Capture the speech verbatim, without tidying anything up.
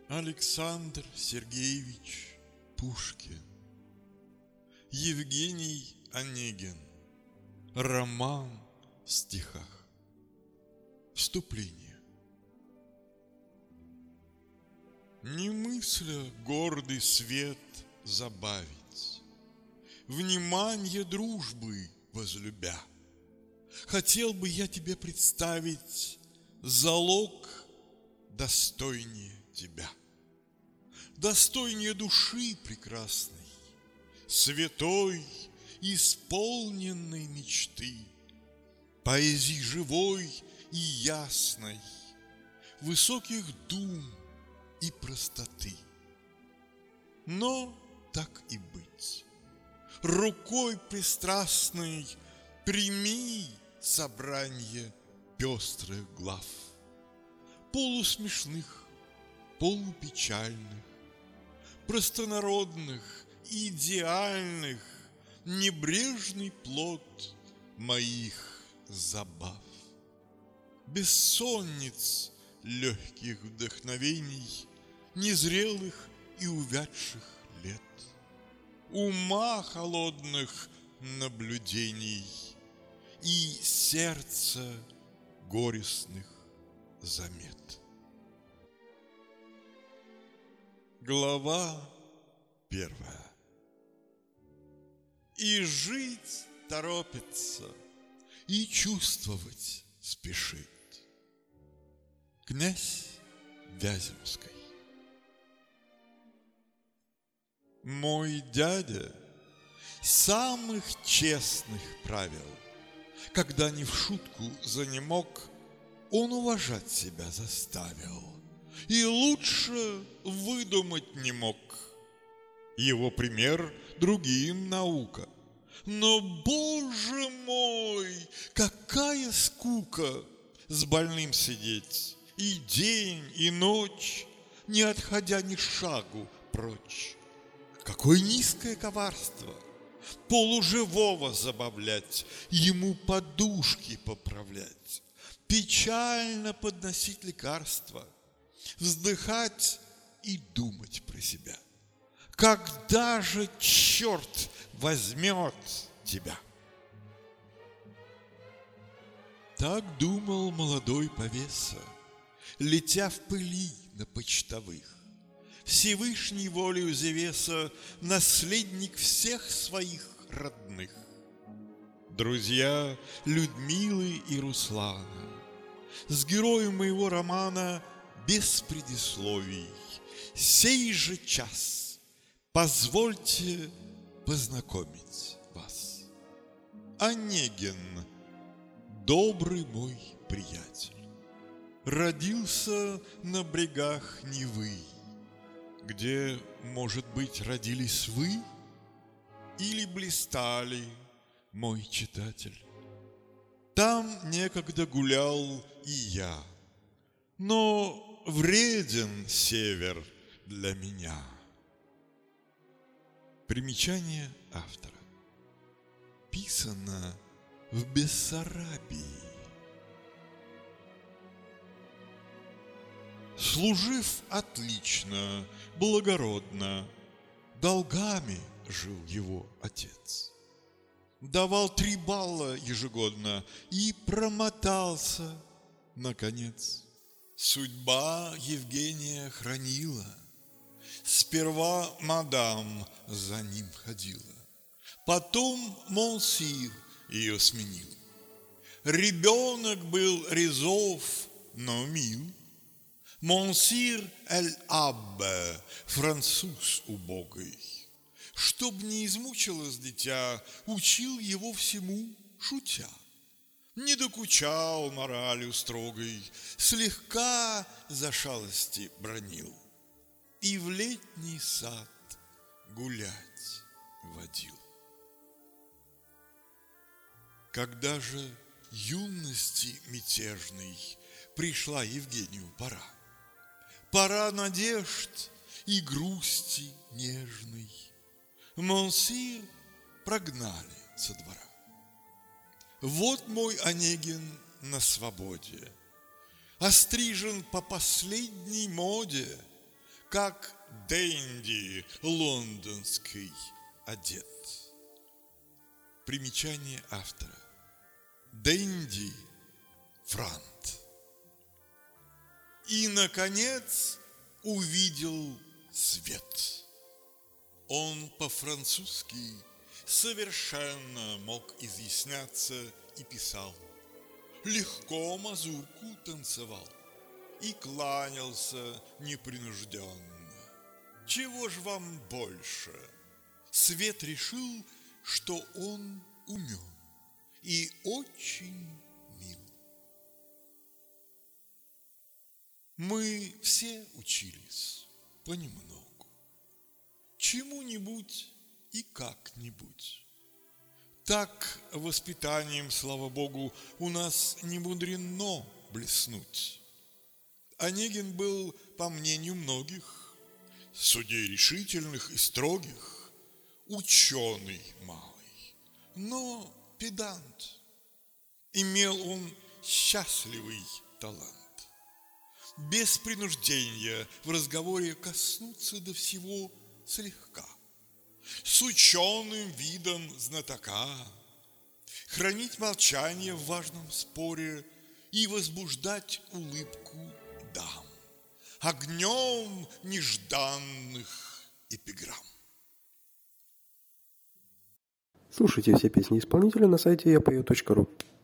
Александр Сергеевич Пушкин. Евгений Онегин. Роман в стихах. Вступление. Не мысля гордый свет забавить, внимание дружбы возлюбя, хотел бы я тебе представить залог достойнее тебя, достойнее души прекрасной, святой, исполненной мечты, поэзии живой и ясной, высоких дум и простоты. Но так и быть, рукой пристрастной прими собранье пестрых глав, полусмешных, полупечальных, простонародных, идеальных, небрежный плод моих забав, бессонниц легких вдохновений, незрелых и увядших лет, ума холодных наблюдений и сердца горестных замет. Глава первая. И жить торопится, и чувствовать спешит князь Вяземский. Мой дядя самых честных правил, когда не в шутку занемог, он уважать себя заставил и лучше выдумать не мог. Его пример другим наука. Но, Боже мой, какая скука с больным сидеть и день, и ночь, не отходя ни шагу прочь. Какое низкое коварство полуживого забавлять, ему подушки поправлять, печально подносить лекарства, вздыхать и думать про себя. Когда же черт возьмет тебя? Так думал молодой повеса, летя в пыли на почтовых. Всевышней волею Зевеса наследник всех своих родных. Друзья Людмилы и Руслана, с героем моего романа без предисловий, сей же час позвольте познакомить вас. Онегин, добрый мой приятель, родился на брегах Невы, где, может быть, родились вы или блистали, мой читатель. Там некогда гулял и я, но вреден север для меня. Примечание автора. Писано в Бессарабии. Служив отлично, благородно, долгами жил его отец. Давал три балла ежегодно и промотался, наконец. Судьба Евгения хранила. Сперва мадам за ним ходила, потом монсир ее сменил. Ребенок был резов, но мил. Монсир эль-Аббе, француз убогой, чтоб не измучилось дитя, учил его всему, шутя. Не докучал моралью строгой, слегка за шалости бранил и в летний сад гулять водил. Когда же юности мятежной пришла Евгению пора, пора надежд и грусти нежной, монсир прогнали со двора. Вот мой Онегин на свободе, острижен по последней моде, как денди лондонский одет. Примечание автора. Денди франт. И, наконец, увидел свет. Он по-французски совершенно мог изъясняться и писал. Легко мазурку танцевал и кланялся непринужденно. Чего ж вам больше? Свет решил, что он умен и очень мил. Мы все учились понемногу, чему-нибудь и как-нибудь. Так воспитанием, слава Богу, у нас не мудрено блеснуть. Онегин был, по мнению многих, судей решительных и строгих, ученый малый, но педант. Имел он счастливый талант. Без принуждения в разговоре коснуться до всего слегка. С ученым видом знатока, хранить молчание в важном споре и возбуждать улыбку дам огнем нежданных эпиграмм. Слушайте все песни исполнителя на сайте я пою точка ру.